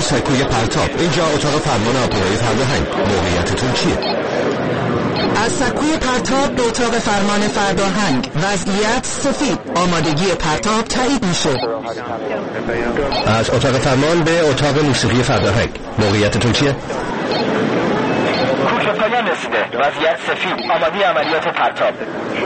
سکوی پرتاب. اینجا اتاق فرمان آبروی فردا-هنگ. موقعیتتون چیه؟ از سکوی پرتاب به اتاق فرمان فردا-هنگ. وضعیت سفید. آمادگی پرتاب تایید میشه. از اتاق فرمان به اتاق موسیقی فردا-هنگ. موقعیتتون چیه؟ کوچه پایان رسیده. وضعیت سفید. آماده عملیات پرتاب.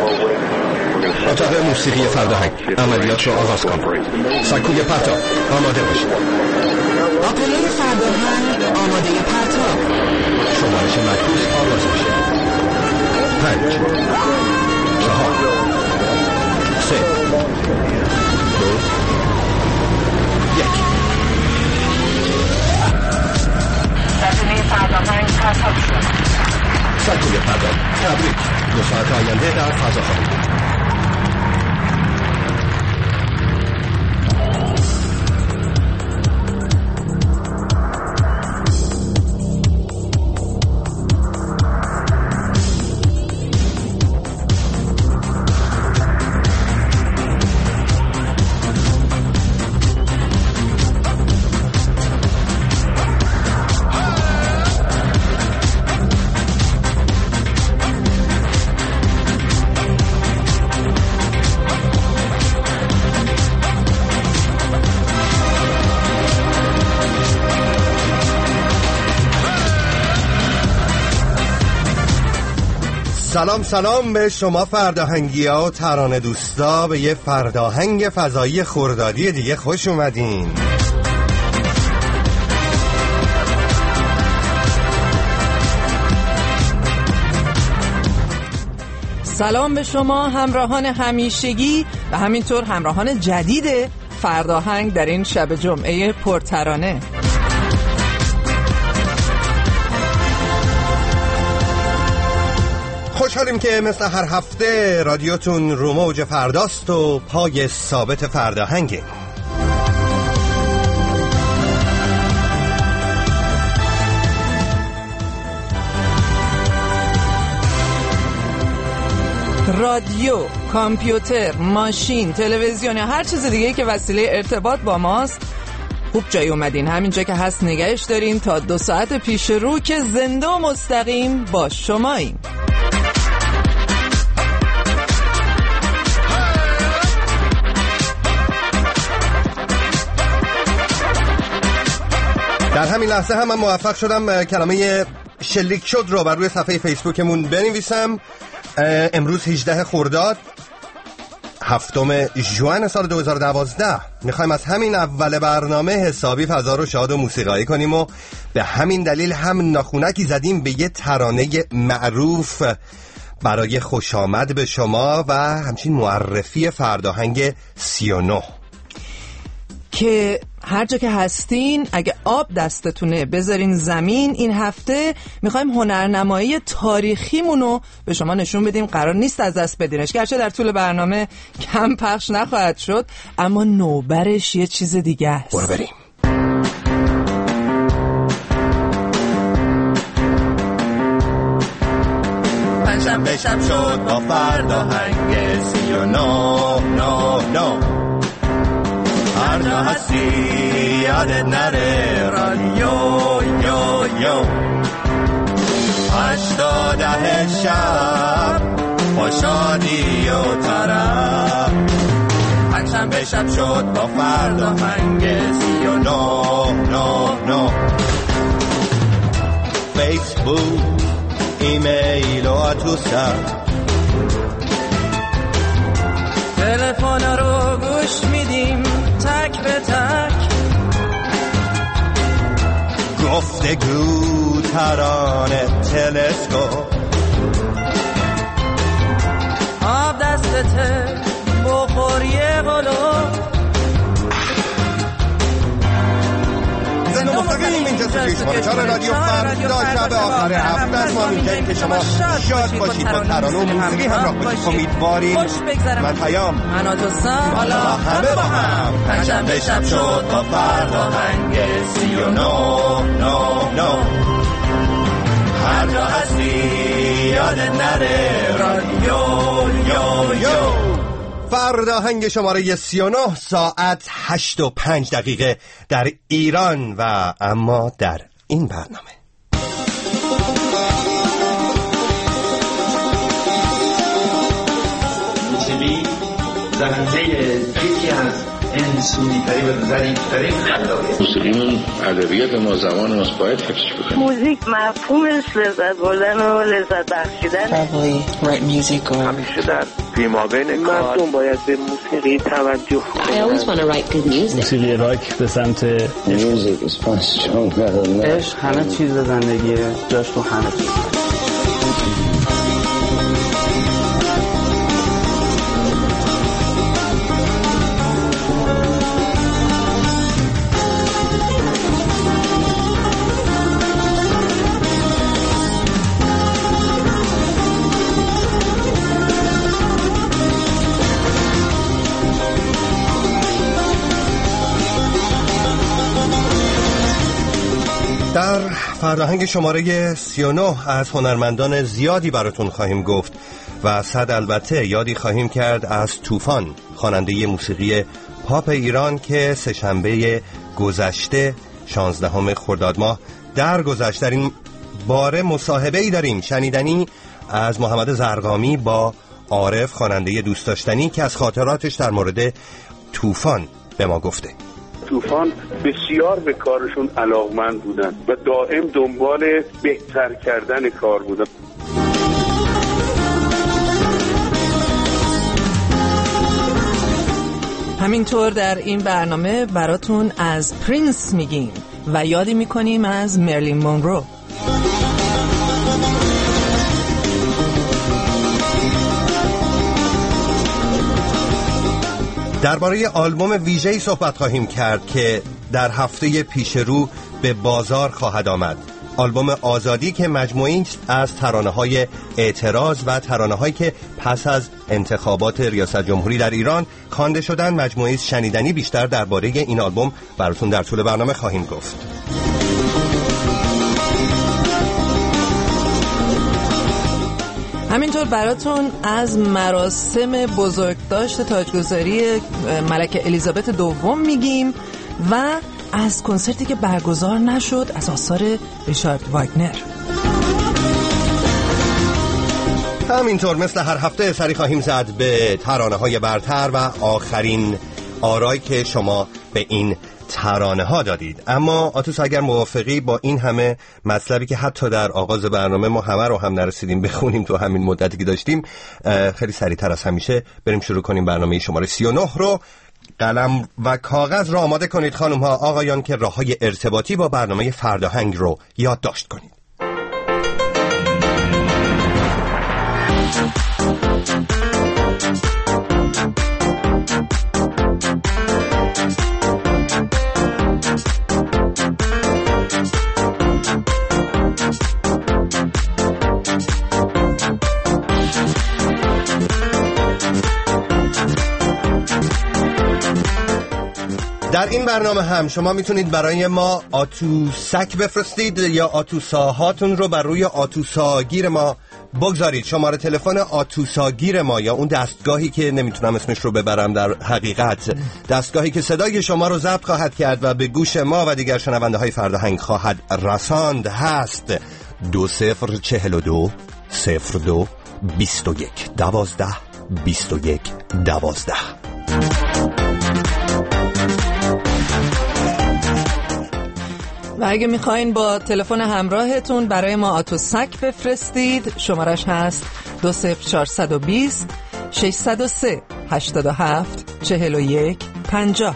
اتاق موسیقی فردا-هنگ. عملیات رو آغاز کن. سکوی پرتاب آماده باشید. آپله فردا-هنگ آماده پرتاب. شمارش معکوس آغاز میشه. 5 4 3 2 1. سفینه فردا-هنگ پرتاب شد. سکوی پرتاب. تبریک. 2 ساعت آینده در فضا خواهید بود. سلام به شما فردا-هنگی‌ها و ترانه دوستا. به یه فردا-هنگ فضایی خردادی دیگه خوش اومدین. سلام به شما همراهان همیشگی و همینطور همراهان جدید فردا-هنگ در این شب جمعه پرترانه. خوشحالیم که مثل هر هفته رادیوتون رو موج فرداست و پای ثابت فردا-هنگه. رادیو، کامپیوتر، ماشین، تلویزیون یا هر چیز دیگه که وسیله ارتباط با ماست خوب جای اومدین. همینجا که هست نگهش دارین تا 2 ساعت پیش رو که زنده و مستقیم با شماییم. در همین لحظه هم من موفق شدم کلمه شلیک شد رو بر روی صفحه فیسبوکمون بنویسم. امروز 18 خرداد 7 ژوئن سال 2012. میخوایم از همین اول برنامه حسابی فضا رو شاد و موسیقایی کنیم و به همین دلیل هم ناخونکی زدیم به یه ترانه معروف برای خوش آمد به شما و همچین معرفی فردا-هنگ 39 که هر جا که هستین اگه آب دستتونه بذارین زمین. این هفته میخوایم هنرنمایی تاریخیمونو به شما نشون بدیم. قرار نیست از دست بدینش، گرچه در طول برنامه کم پخش نخواهد شد، اما نوبرش یه چیز دیگه است. برو بریم. پنجشنبه شب شد با فردا-هنگ 39 هر جا هستی یادت نره رادیو یو یو 8 شب با شادی و طرب. پنجشنبه شب شد با فردا-هنگ 39 فیسبوک، ایمیل و آتوسر، تلفن رو گوش میدیم تک به تک، گفتگو، ترانه، تلسکوپ، آب دستته بخور یه قلوب. زنده مستقیم اینجا سویش رادیو فردا شب آخر هفته است. ما میگیم که شما شاد باشید با ترانه و موسیقی همراه باشید. امیدواریم. من پیام، من آتوسم، حالا همه با هم. پنجشنبه شب شد با فردا-هنگ 39 هر جا هستی یادت نره رادیو یو یو فرداهنگ شماره 39 ساعت 8:05 در ایران و اما در این برنامه موسیقی زنده یکی از انسونی‌ترین و ظریف‌ترین خلاقیت موسیقی ادبیات ما زمان ماست باید حفظش بکنیم. موزیک مفهومش لذت بردن و لذت بخشیدن. همیشه در پیمابین مردم باید به موسیقی توجه کنند. موسیقی راک به سمت عشق همه چیز زندگیه، جاش تو همه چیز. در فرهنگ شماره 39 از هنرمندان زیادی براتون خواهیم گفت و صد البته یادی خواهیم کرد از طوفان، خواننده موسیقی پاپ ایران که سه‌شنبه گذشته 16 خرداد ماه درگذشت. در این باره مصاحبه‌ای داریم شنیدنی از محمد زرقامی با عارف، خواننده دوست داشتنی که از خاطراتش در مورد طوفان به ما گفته. طوفان بسیار به کارشون علاقمند بودن و دائم دنبال بهتر کردن کار بودن. همینطور در این برنامه براتون از پرینس میگیم و یادی میکنیم از مرلین مونرو. درباره آلبوم ویژه‌ای صحبت خواهیم کرد که در هفته پیش رو به بازار خواهد آمد. آلبوم آزادی که مجموعه‌ای از ترانه‌های اعتراض و ترانه‌هایی که پس از انتخابات ریاست جمهوری در ایران خوانده شدن. مجموعه‌ای شنیدنی بیشتر درباره این آلبوم براتون در طول برنامه خواهیم گفت. همینطور براتون از مراسم بزرگداشت تاجگذاری ملکه الیزابت دوم میگیم و از کنسرتی که برگزار نشد از آثار ریچارد واگنر. همینطور مثل هر هفته سری خواهیم زد به ترانه‌های برتر و آخرین آرای که شما به این ترانه ها دادید. اما آتوس اگر موافقی با این همه مطلبی که حتی در آغاز برنامه ما همه رو هم نرسیدیم بخونیم تو همین مدتی که داشتیم، خیلی سریعتر از همیشه بریم شروع کنیم برنامه شماره 39 رو. قلم و کاغذ رو آماده کنید خانم ها آقایان که راه‌های ارتباطی با برنامه فرداهنگ رو یادداشت کنید. در این برنامه هم شما میتونید برای ما آتوسک بفرستید یا آتوساهاتون رو بر روی آتوساگیر ما بگذارید. شماره تلفن آتوساگیر ما یا اون دستگاهی که نمیتونم اسمش رو ببرم، در حقیقت دستگاهی که صدای شما رو ضبط خواهد کرد و به گوش ما و دیگر شنونده های فرداهنگ خواهد رساند هست 2042 02 21 12 21 12. و اگه میخواین با تلفن همراهتون برای ما آتوسک بفرستید، شمارش هست 20420 603 87 41 50.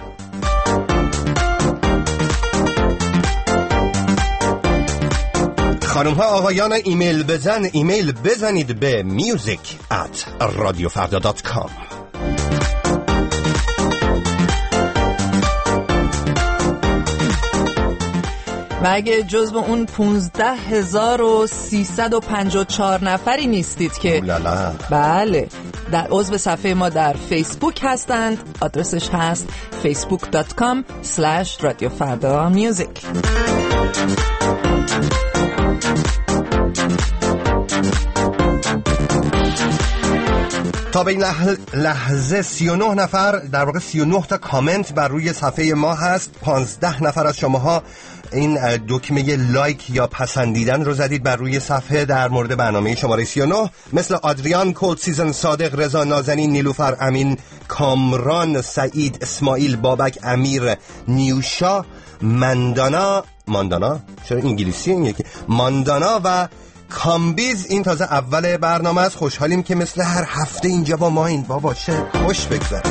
خانم ها آقایان ایمیل بزنید به music@radiofarda.com. و اگه جزو اون 15354 نفری نیستید که بله در عضو صفحه ما در فیسبوک هستند، آدرسش هست facebook.com/radiofardamusic. تا به این لحظه 39 نفر، در واقع 39 تا کامنت بر روی صفحه ما هست. 15 نفر از شماها این دکمه لایک یا پسندیدن رو زدید بر روی صفحه در مورد برنامه شماره 39، مثل آدریان، کولد سیزن، صادق، رضا نازنین، نیلوفر امین، کامران، سعید، اسماعیل، بابک، امیر، نیوشا، ماندانا چرا انگلیسی این یکی، ماندانا و کامبیز. این تازه اول برنامه است. خوشحالیم که مثل هر هفته اینجا با ما این بابا چه خوش بگذره.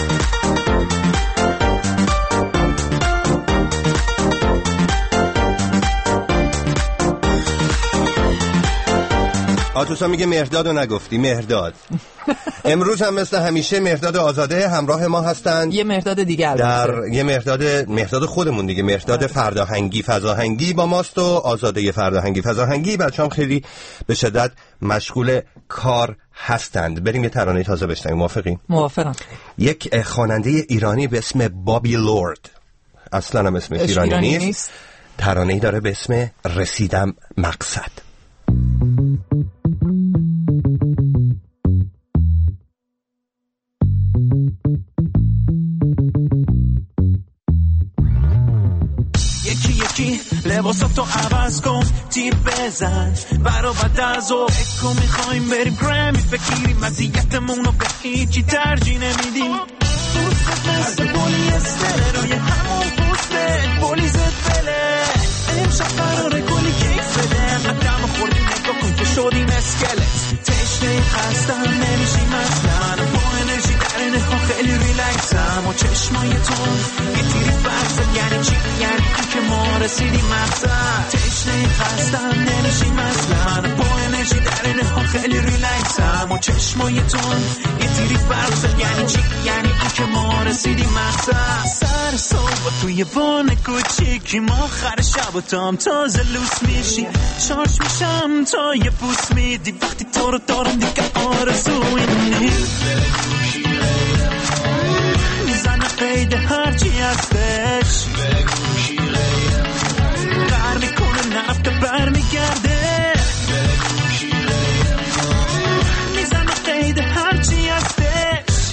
آتوسا میگه مهرداد رو نگفتی. مهرداد امروز هم مثل همیشه مهرداد آزاده همراه ما هستند. یه مهرداد دیگه در یه مهرداد خودمون دیگه، مهرداد فرداهنگی فضاهنگی با ماست و آزاده فرداهنگی فضاهنگی. بچه‌ام خیلی به شدت مشغول کار هستند. بریم یه ترانه تازه بشنویم. موافقین؟ موافقم. یک خواننده ایرانی به اسم بابی لورد، اصلا هم اسمش ایرانی نیست، ترانه‌ای داره به اسم رسیدم مقصد. یکی لباساتو عوض کن، تیر بزن برا بعد از او اکو میخوایم بریم گرمی بگیریم، مزیتمونو به هیچی ترجیح نمیدیم. پوستت مثل پولیستر روی همون پوستت پولیزت بله، امشب قراره کلی کیک بده، قدم خوردی نگاه کن که شدیم اسکلت، تشنه خستم نمیشیم اصلا، با انرژی درنه ها خیلی ریلکسم و چشمای تو یه تیری برزد. یعنی چی؟ یعنی این که ما رسیدیم مقصد، تشنه خستم نمیشیم اصلا، با انرژی درنه ها خیلی ریلکسم و چشمای تو یه تیری برزد. یعنی چی؟ یعنی این که ما رسیدیم مقصد. سر صبح توی وان کوچیکی ما آخر شب و تام تازه لوس میشی، شارژ میشم تا یه بوس میدی، وقتی تو رو دارم دیگه آرزوی نیست، میزنه قید هرچی هستش، قر میکنه نفت بر میگرده، میزنه قید هرچی هستش،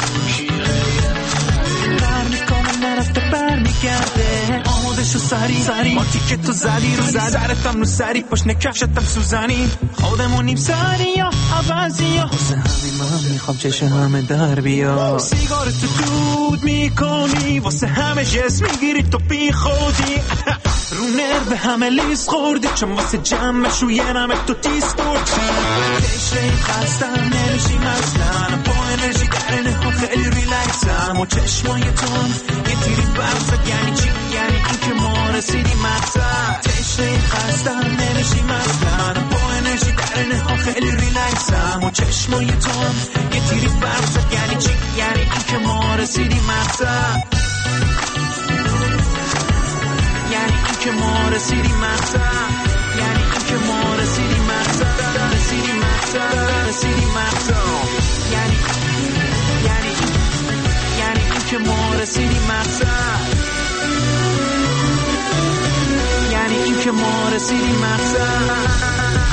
قر میکنه نفت بر میگرده. آمادشو سری ما تیکه تو زدی رو سرتم رو سری، پشت کفشتم سوزنی، خودمونیم سری یا عوضی یا واسه همین من میخوام چشم همه در بیا، سیگارتو دود میکنی واسه همه جس میگیری تو بی خودی، رو نرو همه لیست خوردی چون واسه جمعش روی نمه تو تیز بردی، تشنه خستم نمیشیم اصلا، با انرژی درنه ها خیلی ریلکسم و چشمای تون یه تیری برزد. یعنی چی؟ یعنی این که ما رسیدیم مقصد، تشنه خستم نمیشیم اصلا، با انرژی درنه ها خیلی ریلکسم و چشمای تون یه تیری برزد. یعنی چی؟ یعنی این که ما رسیدیم مقصد، یعنی این که ما رسیدیم مقصد، یعنی این که ما رسیدیم مقصد، رسیدیم مقصد، رسیدیم مقصد، یعنی این که ما رسیدیم مقصد، یعنی این که ما رسیدیم مقصد.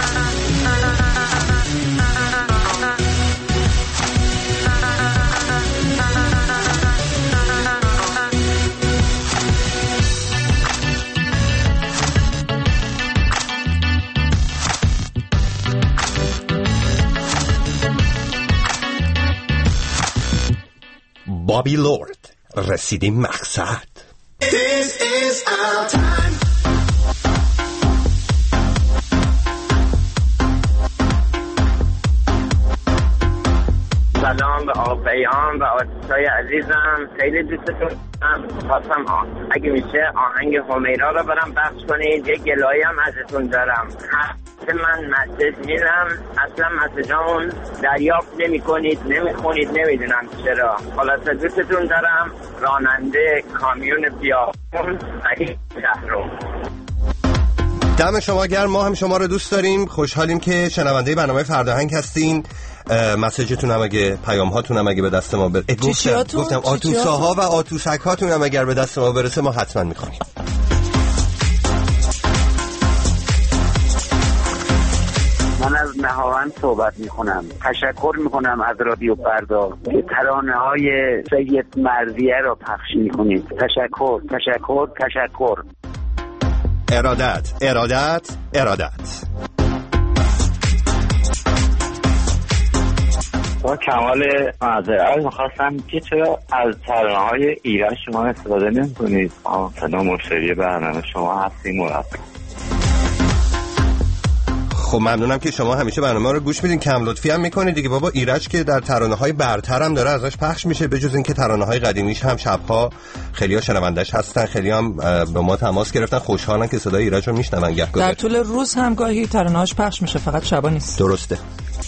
بابی لورد، رسیدیم مقصد. This is our time. سلام به آقایان و آرتیستای عزیزم، خیلی دوستتون دارم. خواستم اگه میشه آهنگ همیرا رو برام پخش کنید، یه گلایی هم ازتون دارم. من مسیج میدم، اصلا مسیجامون دریافت نمی کنید، نمیخونید، نمیدونم چرا. خلاصه دوستتون دارم. راننده کامیون بیابون علی شهرام. دم شما گرم. ما هم شما رو دوست داریم. خوشحالیم که شنونده برنامه فرداهنگ هستین. مسیجتون هم اگه پیام هاتون هم اگه به دست ما گفتم آتوساها و آتوسک هاتون هم اگر به دست ما برسه ما حتما میخونیم. من از دهاوند صحبت میکنم. تشکر میکنم از رادیو فردا که ترانه‌های سید مرضیه را پخش میکنید. تشکر تشکر تشکر. ارادت ارادت ارادت. با کمال معذرت میخواستم که چرا از ترانه‌های ایران شما استفاده نمی‌کنید؟ صدا مشتری برنامه شما هستیم مرتب. خب ممنونم که شما همیشه برنامه رو گوش میدین. کم لطفی هم میکنید دیگه بابا. ایرج که در ترانه‌های برتر هم داره ازش پخش میشه، بجز اینکه ترانه‌های قدیمیش هم شب‌ها خیلی‌ها شنوندش هستن، خیلی هم به ما تماس گرفتن، خوشحالن که صدای ایرج رو میشنون. در طول روز هم گاهی ترانه‌هاش پخش میشه، فقط شبا نیست. درسته.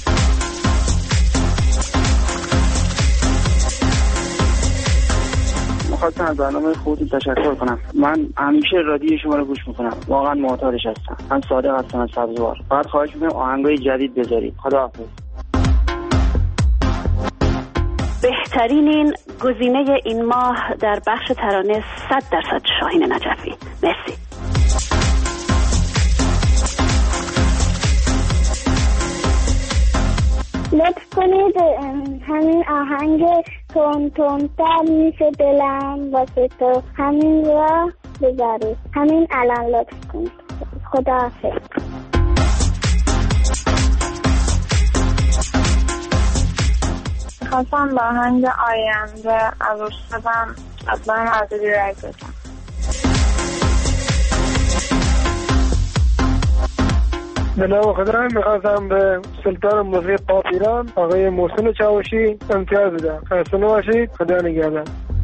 خواستم از برنامه خودتون تشکر کنم. من همیشه رادیو شما رو گوش میکنم، واقعا معتادش هستم. من صادق هستم از سبزوار. فقط خواهش میکنم آهنگای جدید بذارید. خداحافظ. بهترین گزینه این ماه در بخش ترانه 100% شاهین نجفی. مرسی. لطف کنید همین آهنگ تون تون تر میشه دلم واسه تو، همین را بذارید، همین الان لطف کنید. خداحافظ. خواستم با آهنگ آینده از روشتبم اصلا عزیزی رای بکنم. به نام خدا میخواستم به سلطان موسیقی پاپ ایران آقای محسن چاوشی امتیاز بدم. خسته نباشید. خدا نگهدار.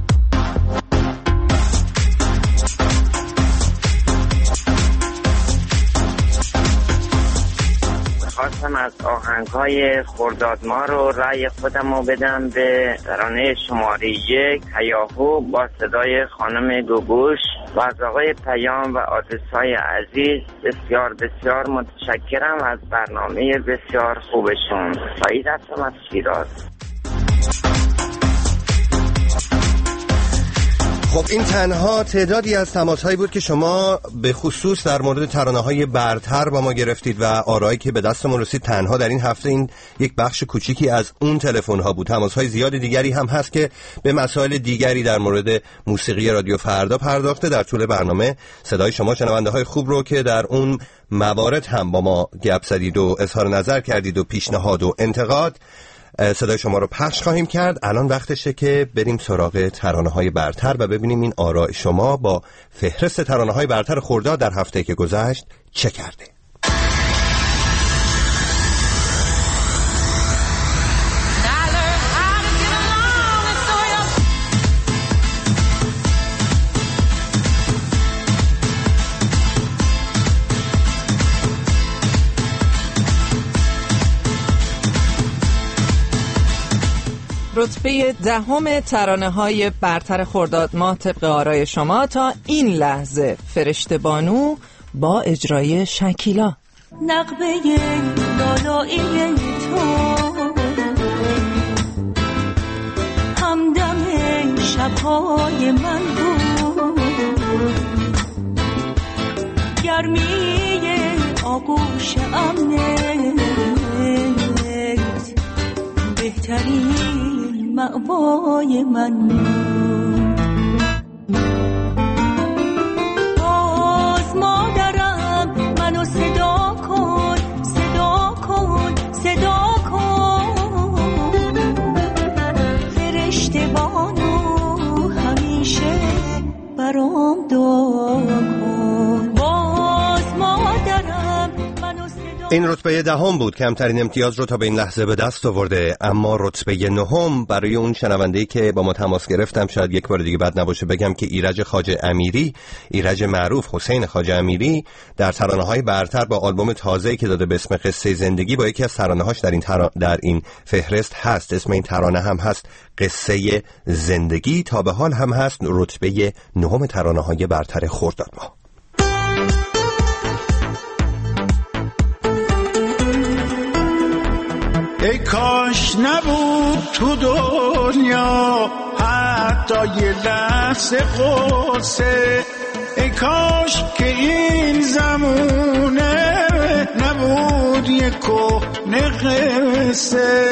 خواستم از آهنگ‌های خرداد ماه رو رأی خودم رو بدم به ترانه شماره 1 هیاهو با صدای خانم گوگوش و از آقای پیام و آدرس‌های عزیز. بسیار بسیار متشکرم از برنامه بسیار خوبشون. سعید هستم از شیراز. خب این تنها تعدادی از تماس‌هایی بود که شما به خصوص در مورد ترانه‌های برتر با ما گرفتید و آرایی که به دستمون رسید تنها در این هفته این یک بخش کوچیکی از اون تلفن‌ها بود. تماس‌های زیاد دیگری هم هست که به مسائل دیگری در مورد موسیقی رادیو فردا پرداخته. در طول برنامه صدای شما شنونده‌های خوب رو که در اون موارد هم با ما گپ زدید و اظهار نظر کردید و پیشنهاد و انتقاد، صدای شما رو پخش خواهیم کرد. الان وقتشه که بریم سراغ ترانه‌های برتر و ببینیم این آراء شما با فهرست ترانه‌های برتر خرداد در هفته که گذشت چه کرده. رتبه 10 ترانه‌های برتر خرداد ماه طبق آرای شما تا این لحظه: فرشته بانو با اجرای شکیلا. نغمه لالایی تو همدم شب‌های من بود، گرمی آغوش امنت بهترین مأوای من. باز مادرم منو صدا کن صدا کن صدا کن، فرشته بانو همیشه برام دعا کن. باز مادرم منو صدا. این رتبه 10 بود، کمترین امتیاز رو تا به این لحظه به دست آورده. اما رتبه 9 برای اون شنونده‌ای که با ما تماس گرفتم، شاید یک بار دیگه بد نباشه بگم که ایرج خواجه امیری، ایرج معروف حسین خواجه امیری، در ترانه‌های برتر با آلبوم تازه‌ای که داده به اسم قصه زندگی با یکی از ترانه‌هاش در این فهرست هست. اسم این ترانه هم هست قصه زندگی. تا به حال هم هست رتبه 9 ترانه‌های برتر خرداد ماه. ای کاش نبود تو دنیا حتی یه لحظه قصه، ای کاش که این زمونه نبود یک کهنه قصه.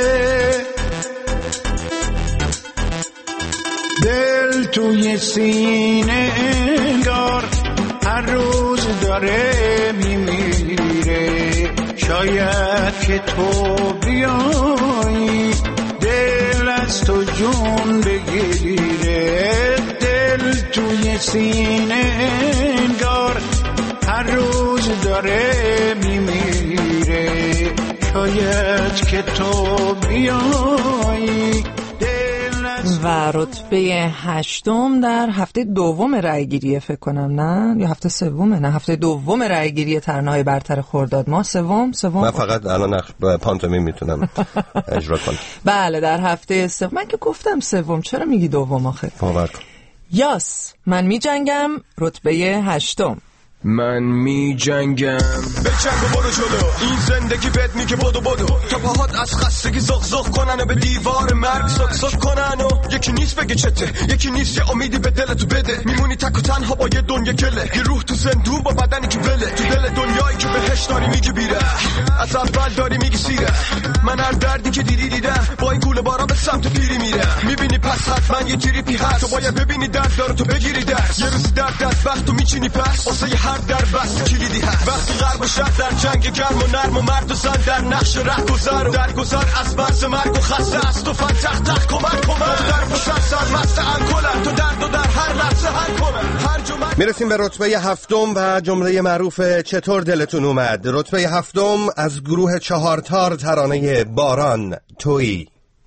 دل توی سینه انگار هر روز داره میمیره. شاید که تو بیایی دل از تو جون بگیره. دل توی سینه انگار هر روز داره میمیره. شاید که تو بیایی. و رتبه 8 در هفته دوم رأیگیری فکر کنم، نه یا هفته سومه؟ نه هفته دوم رأیگیری ترانه‌های برتر خرداد ماه. سوم من فقط الان پانتومیم میتونم اجرا کنم. بله در هفته سوم. من که گفتم سوم، چرا میگی دوم آخه؟ باور کن. یاس من میجنگم رتبه 8. من می جنگم بچنگ و برو جلو، این زندگی بد میگه بدو تا پاهات از خستگی زغ زغ کنن و به دیوار مرگ سک سک کنن و یکی نیست بگه چته، یکی نیست یه امیدی به دلتو بده. میمونی تک و تنها با یه دنیا گله، یه روح تو زندون با بدنی که بله، تو دل دنیایی که بهش داری میگی بیره، از اول داری میگی سیره. من هر دردی که دیدم با این کوله بارا به سمت پیری میره. میبینی پس حتما یه تریپی هست، تو باید ببینی درد داره تو بگیری درس. یه روزی درد از وقت تو میچینی پس واسه هر در بست کلیدی هست. وقتی غرب و شرق در جنگ گرم و نرم و مرد و زن در نقش رهگذر و درگذر از مرز مرگ و خسته است و فن تخت تخت کمک در پسر سرمست انکلن تو درد و در هر لحظه هر کنن. میرسیم به رتبه 7 و جمله معروف چطور دلتون اومد. رتبه 7 از گروه چهارتار ترانه باران تویی.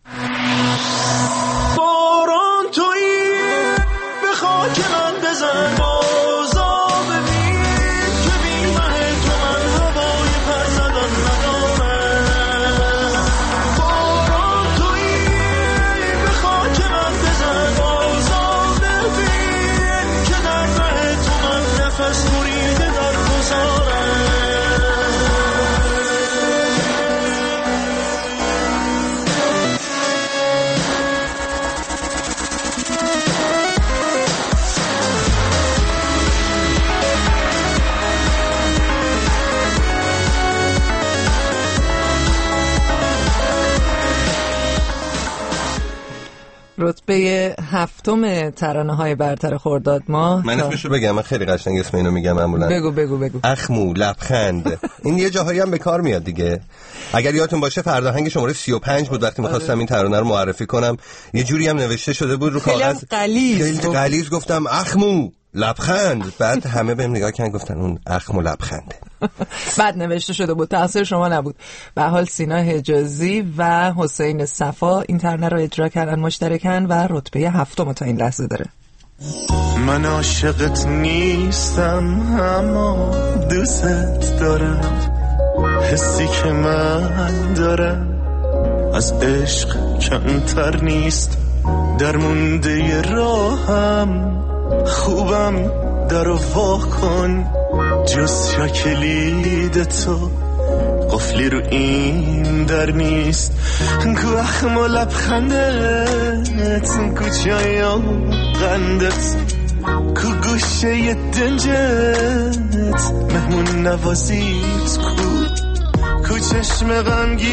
باران تویی به خاک من بزن رتبه 7 ترانه‌های برتر خرداد ماه. من اسمشو بگم، من خیلی قشنگ اسم اینو میگم معمولا. بگو. اخمو لبخند. این یه جاهایی هم به کار میاد دیگه. اگر یادتون باشه فرزاهنگ شماره 35 بود وقتی می‌خواستم این ترانه رو معرفی کنم، یه جوری هم نوشته شده بود رو کاغذ. خیلی غلیظ گفتم اخمو لبخند. بعد همه بهم نگاه کردن گفتن اون اخمو لبخنده. بعد نوشته شده بود، تقصیر شما نبود. به حال سینا حجازی و حسین صفا این ترانه رو اجرا کردن مشترکاً و رتبه 7 تا این لحظه داره. من عاشقت نیستم اما دوست دارم، حسی که من دارم از عشق کمتر نیست. در مونده راهم خوبم درو وا کن، جز کلید تو قفلی رو این در نیست. کو اخم و لبخندت، کو چای و قندت، کو گوشه دنجت، مهمون نوازیت کو چشم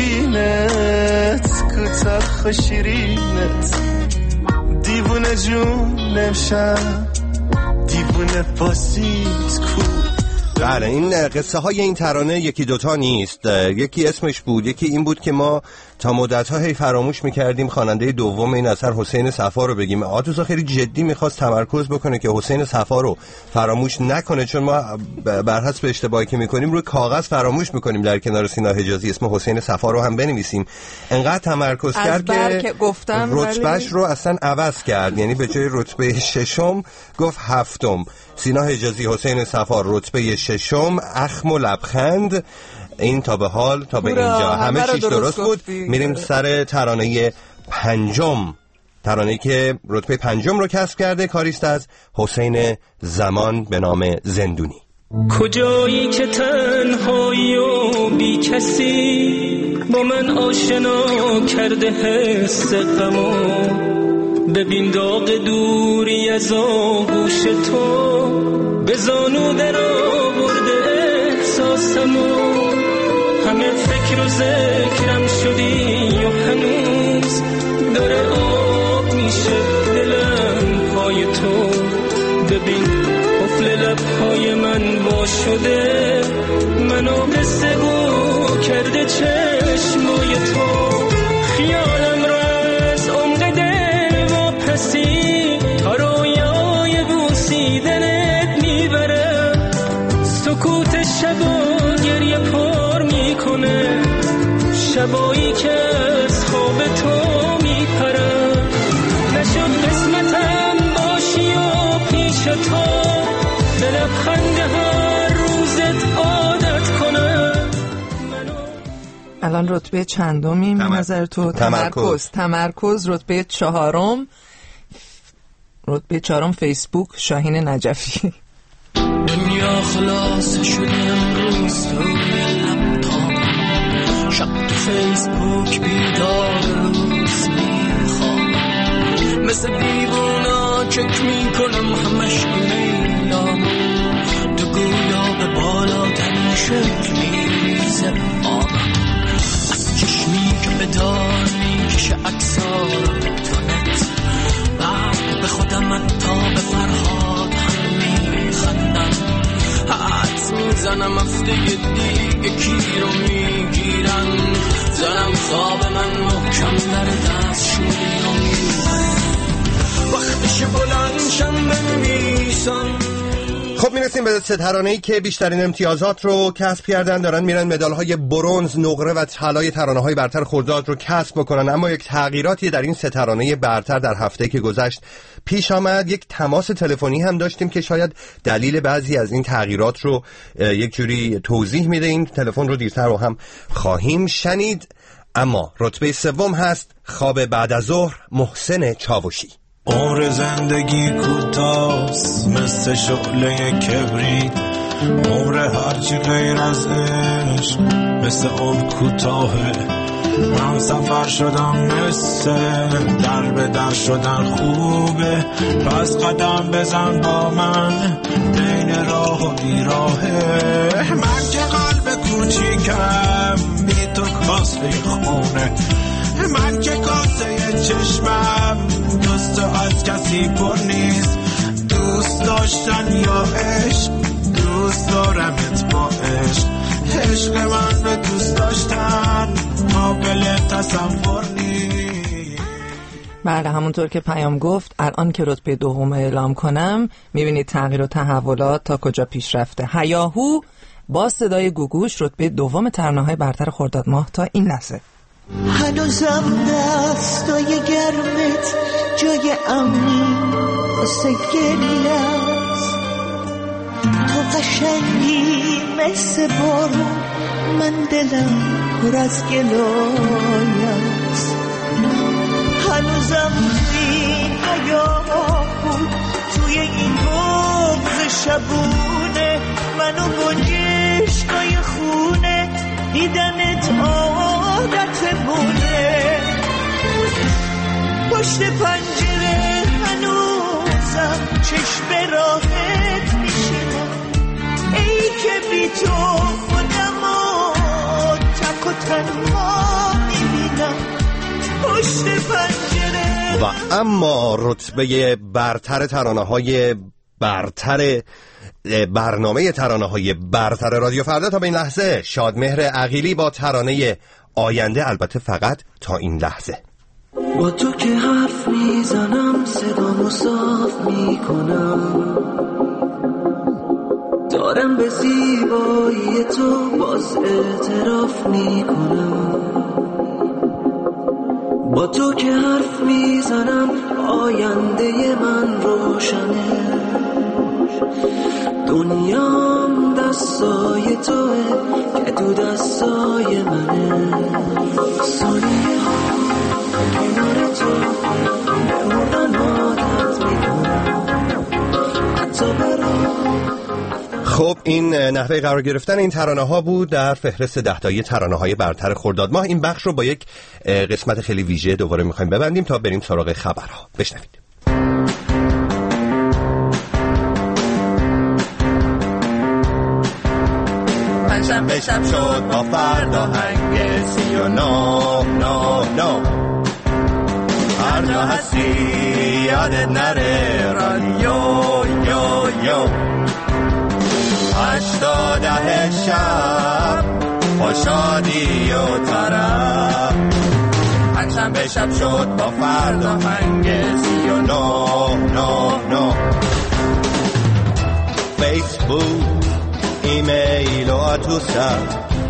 غمگینت، کو تلخ و شیرینت، دیوونه جونم شب دیوونه بازیت کو. بله این قصه های این ترانه یکی دوتا نیست. یکی اسمش بود، یکی این بود که ما تا مدت ها هی فراموش میکردیم خواننده دوم این اثر حسین صفا رو بگیم. آتوسا خیلی جدی میخواست تمرکز بکنه که حسین صفا رو فراموش نکنه، چون ما بر حسب اشتباهی که میکنیم روی کاغذ فراموش میکنیم در کنار سینا حجازی اسم حسین صفا رو هم بنویسیم. انقدر تمرکز کرد که رتبهش رو اصلا عوض کرد، یعنی به جای رتبه 6 گفت 7. سینا حجازی حسین صفا رتبه 6، اخم و لبخند. این تا به حال تا به اینجا همه چیز درست بود. میریم سر ترانه 5، ترانه‌ای که رتبه 5 رو کسب کرده، کاریست از حسین زمان به نام زندونی. کجایی که تنهایی و بی کسی با من آشنا کرده حس غمو، ببین داغ دوری از آغوش تو به زانو در آورده احساس برسم و همه فکر و ذکرم شدی و هنوز داره آب میشه دلم پای تو. ببین قفل لبهای من وا شده، منو قصه گو کرده چشمای تو. خیالم رو از عمق دل واپسی تا رویای بوسیدنت میبره. سکوت شب و گریه پر میکنه، شبایی که از خواب تو میپره. نشد قسمتم باشی و پیش تو به لبخند هر روزت عادت کنه. الان رتبه چندمیم نظر تو؟ تمرکز رتبه 4. رتبه 4 فیسبوک شاهین نجفی. دنیا خلاص شده امروز روی لپتاپم، شب تو فیسبوک بیدار روز میخوام، مثل دیوونا چک میکنم همش ایمیلام، تو گویا به بالاترین شکل میریزه آبم، از چشمی که به دار میکشه اکسا رو تو نت، بعد به خودم حتی به فرهاد هم میخندم، حدس میزنم هفته دیگه کی رو میگیرن، زنم خواب من محکم در دست شوری رو میزن، وقتش بلند شم بنویسم. خب میرسیم به 3 ترانه‌ای که بیشترین امتیازات رو کسب کردن، دارن میرن مدال‌های برنز، نقره و طلای ترانه‌های برتر خرداد رو کسب بکنن. اما یک تغییراتی در این 3 ترانه برتر در هفته که گذشت پیش آمد. یک تماس تلفنی هم داشتیم که شاید دلیل بعضی از این تغییرات رو یک جوری توضیح میده. این تلفن رو دیرتر رو هم خواهیم شنید. اما رتبه 3 هست خواب بعد از ظهر، محسن چاوشی. عمر زندگی کوتاست مثل شعله کبریت، عمر هرچی غیر از عشق مثل آب کوتاهه، من سفر شدم مثل در به در شدن خوبه، پس قدم بزن با من بین راه و بیراهه، من که قلب کوچیکم بی تو کاسه خونه، من که کاسه چشمم دوست از کسی پر نیست، دوست داشتن یا عشق، دوست دارمت با عشق، عشق من به دوست داشتن قابل تصور نیست. بله، همونطور که پیام گفت الان که رتبه 2 اعلام کنم میبینید تغییر و تحولات تا کجا پیش رفته. هیاهو با صدای گوگوش رتبه 2 ترانه‌های برتر خرداد ماه تا این لحظه. هنوزم دستای گرمت جای امنی واسه گریه است، تو قشنگی مثل بارون، من دلم پر از گلای است، هنوزم این حیا بود توی این بغض شبونه، منو گنجشکای خونه دیدنت عادت مونه، پشت پنجره هنوزم چشم راحت میشینم، ای که بی تو خودمو تک و تنها میبینم پشت پنجره. و اما رتبه برتر ترانه‌های برتر برنامه ترانه‌های برتر رادیو فردا تا به این لحظه شادمهر عقیلی با ترانه آینده، البته فقط تا این لحظه. با تو که حرف میزنم صدامو صاف میکنم، دارم به زیبایی تو باز اعتراف میکنم، با تو که حرف میزنم آینده من روشنه، دنیام دستای توه که تو دستای منه، ثانیه ها کنار تو بمردن عادت میکنم حتی خب این نحوه قرار گرفتن این ترانه ها بود در فهرست 10 تایی ترانه های برتر خرداد ماه. این بخش رو با یک قسمت خیلی ویژه دوباره میخوایم ببندیم تا بریم سراغ خبرها. بشنوید. پنجشنبه شب شد با فرداهنگ 39 هر جا هستی یادت نره رادیو یو یو 8-10 شب با شادی و طرب پنجشنبه شب شد با فرداهنگ 39 فیسبوک ایمیل و آتوسر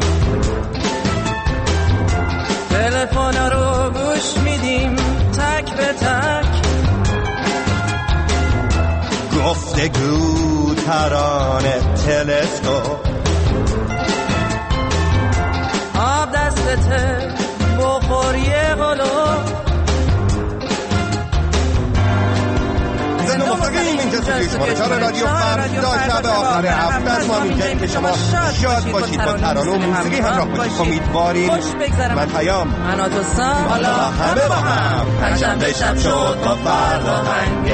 تلفن رو گوش میدیم تک به تک گفتگو ترانه تلسکوپ آب دستته بخور یه قلوب زنده مستقیم اینجا سویش مانچار رادیو فردا شب آخر هفته است. ما اینجاییم که شما شاد باشید با ترانه و موسیقی همراه باشید. امیدواریم من پیام من آتوسام حالا همه با هم پنجشنبه شب شد با فرداهنگ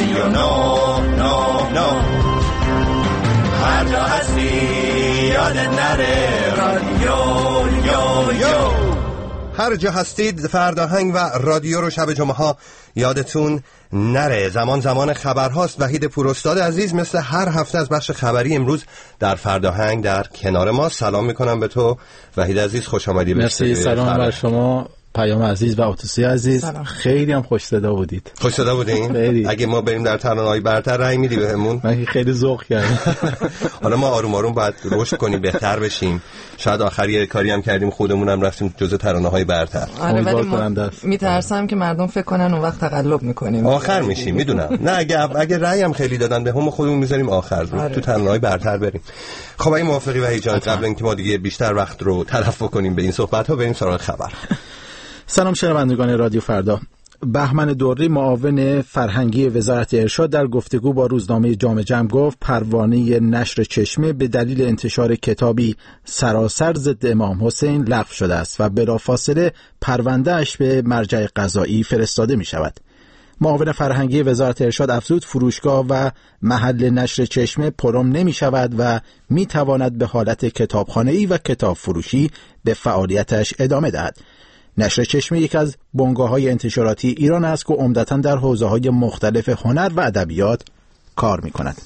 39 هر جا هستی یادت نره رادیو یو یو هر جا هستید فرداهنگ و رادیو رو شب جمعه ها یادتون نره. زمان خبر هاست. وحید پوراستاد عزیز مثل هر هفته از بخش خبری امروز در فرداهنگ در کنار ما. سلام میکنم به تو وحید عزیز، خوش آمدی. مرسی، سلام بر شما پیام عزیز و آتوسی عزیز. سلام. خیلی هم خوش صدا بودید. خوش صدا بودین؟ اگه ما بریم در ترانه‌های برتر رأی میدی بهمون؟ من خیلی ذوق کردم. حالا ما آروم آروم باید رشد کنیم، بهتر بشیم. شاید آخر یه کاری هم کردیم خودمون هم رفتیم جزء ترانه‌های برتر. آره ولی میترسم که مردم فکر کنن اون وقت تقلب میکنیم. آخر میشیم میدونم. نه اگه رأی هم خیلی دادن بهمون خودمون میذاریم آخر رو. تو ترانه‌های برتر بریم. خب اگه موافقی وحید جان قبل اینکه ما دیگه بیشتر وقت رو تلف کنیم به این صحبت‌ها بریم سراغ خبر. سلام شنوندگان رادیو فردا. بهمن دوری معاون فرهنگی وزارت ارشاد در گفتگو با روزنامه جامع جمع گفت پروانه نشر چشمه به دلیل انتشار کتابی سراسر ضد امام حسین لغو شده است و بلافاصله پرونده‌اش به مرجع قضایی فرستاده می شود. معاون فرهنگی وزارت ارشاد افزود فروشگاه و محل نشر چشمه پرم نمی شود و می تواند به حالت کتابخانه‌ای و کتاب فروشی به فعالیتش ادامه دهد. نشر چشمه یک از بنگاه‌های انتشاراتی ایران است که عمدتاً در حوزه‌های مختلف هنر و ادبیات کار می‌کند.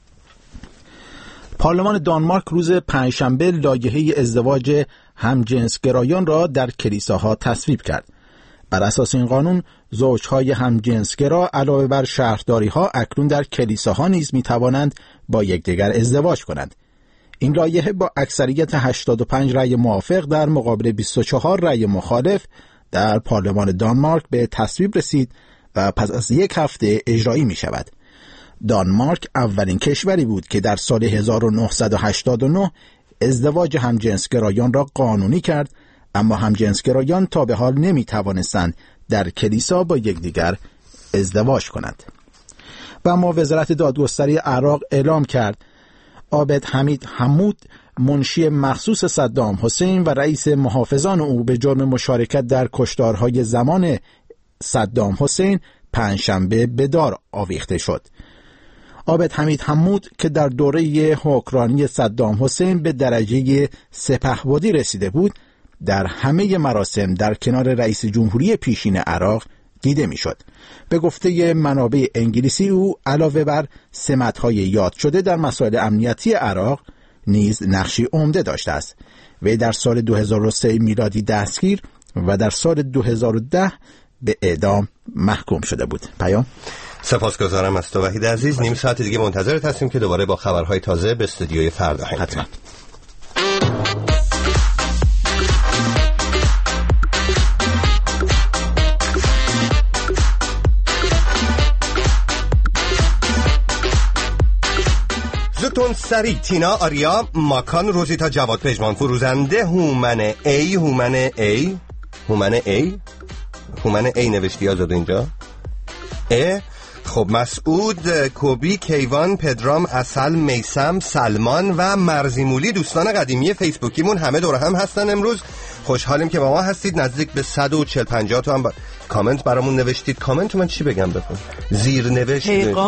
پارلمان دانمارک روز پنجشنبه لایحه ازدواج همجنسگرایان را در کلیساها تصویب کرد. بر اساس این قانون زوجهای همجنسگرا علاوه بر شهرداری‌ها اکنون در کلیساها نیز می‌توانند با یکدیگر ازدواج کنند. این لایحه با اکثریت 85 رأی موافق در مقابل 24 رأی مخالف در پارلمان دانمارک به تصویب رسید و پس از یک هفته اجرایی می شود. دانمارک اولین کشوری بود که در سال 1989 ازدواج همجنسگرایان را قانونی کرد، اما همجنسگرایان تا به حال نمی توانستند در کلیسا با یکدیگر ازدواج کنند. و اما وزارت دادگستری عراق اعلام کرد عابد حمید حمود منشی مخصوص صدام حسین و رئیس محافظان او به جرم مشارکت در کشتارهای زمان صدام حسین پنجشنبه به دار آویخته شد. عابد حمید حمود که در دوره حکمرانی صدام حسین به درجه سپهبدی رسیده بود، در همه مراسم در کنار رئیس جمهوری پیشین عراق دیده میشد. به گفته منابع انگلیسی او علاوه بر سمت‌های یاد شده در مسائل امنیتی عراق نیز نقشی عمده داشته است. وی در سال 2003 میلادی دستگیر و در سال 2010 به اعدام محکوم شده بود. پیام سپاسگزارم از تو وحید عزیز. نیم ساعت دیگه منتظرت هستیم که دوباره با خبرهای تازه به استودیوی فرداهنگ حتما. زودتون سریع تینا آریا ماکان روزیتا جواد پژمان فروزنده هومن ای نوشتی آزاد اینجا خب مسعود کوبی کیوان پدرام اصل میسم سلمان و مرزیمولی دوستان قدیمی فیسبوکیمون همه دور هم هستن امروز. خوشحالیم که با ما هستید. نزدیک به 140-50 تا هم کامنت برامون نوشتید. کامنت من چی بگم بکن؟ زیرنوشت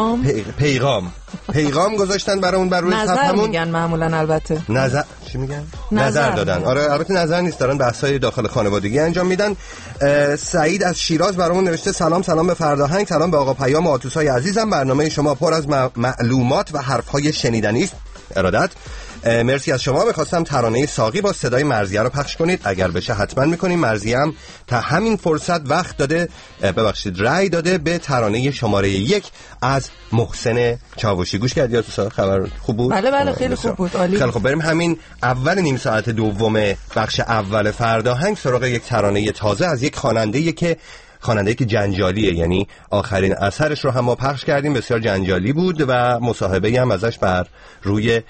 پیغام گذاشتن برامون بر روی صفحمون. نظر میگن معمولا. البته نظر چی میگن؟ نظر دادن. آره البته نظر نیست، دارن بحث‌های داخل خانوادگی انجام میدن. سعید از شیراز برامون نوشته سلام به فرداهنگ، سلام به آقا پیام و آتوسای عزیزم. برنامه شما پر از معلومات و حرف‌های شنیدنی است. ارادت. مرسی از شما. می‌خواستم ترانه ساقی با صدای مرضیه رو پخش کنید. اگر بشه حتما می‌کنیم. مرضیه هم تا همین فرصت وقت داده، رأی داده به ترانه شماره 1 از محسن چاوشی. گوش کردی یا تو خبر خوب بود؟ بله خیلی خوب بود. عالی. خیلی خوب، بریم همین اول نیم ساعت دوم بخش اول فرداهنگ سراغ یک ترانه تازه از یک خواننده‌ای که جنجالیه، یعنی آخرین اثرش رو هم ما پخش کردیم، بسیار جنجالی بود و مصاحبه‌ای هم ازش بر روی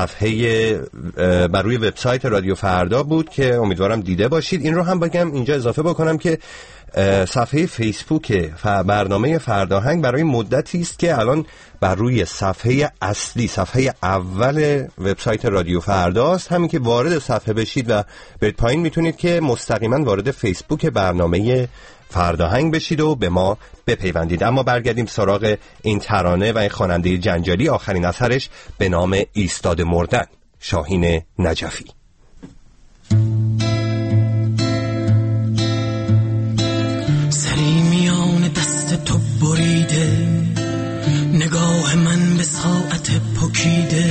وبسایت رادیو فردا بود که امیدوارم دیده باشید. این رو هم بگم اینجا اضافه بکنم که صفحه فیسبوک برنامه فرداهنگ برای مدتی است که الان بر روی صفحه اصلی، صفحه اول وبسایت رادیو فرداست. همین که وارد صفحه بشید و برید پایین میتونید که مستقیما وارد فیسبوک برنامه فرداهنگ بشید و به ما بپیوندید. اما برگردیم سراغ این ترانه و این خواننده جنجالی. آخرین اثرش به نام ایستاده مردن، شاهین نجفی. سری میان دست تو بریده، نگاه من به ساعت پکیده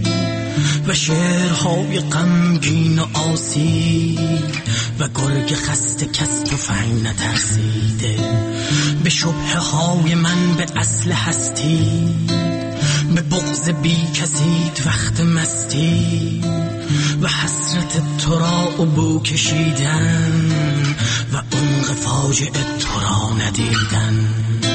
و شعرهای غمگین و آسی و گرگ خسته کس تفنگ نترسیده. به شبهه های من به اصل هستی، به بغض بی کسیت وقت مستی و حسرت تو را عبو کشیدن و عمق فاجعه تو را ندیدن.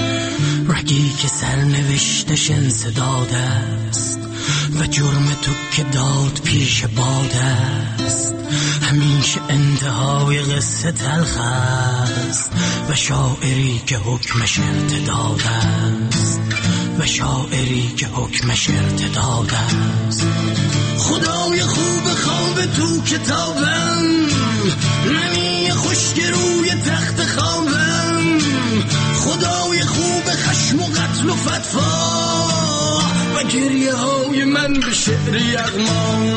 رگی که سرنوشتش انسداد است و جرم تو که داد پیش باد است. همیشه انتهای قصه تلخ است و شاعری که حکمش ارتداد است، و شاعری که حکمش ارتداد است. خدای خوب خواب تو کتابم، منی خشک روی تخت خوابم. خدای خوب خشم و قتل و فتوا و گریه های من به شعر یغما.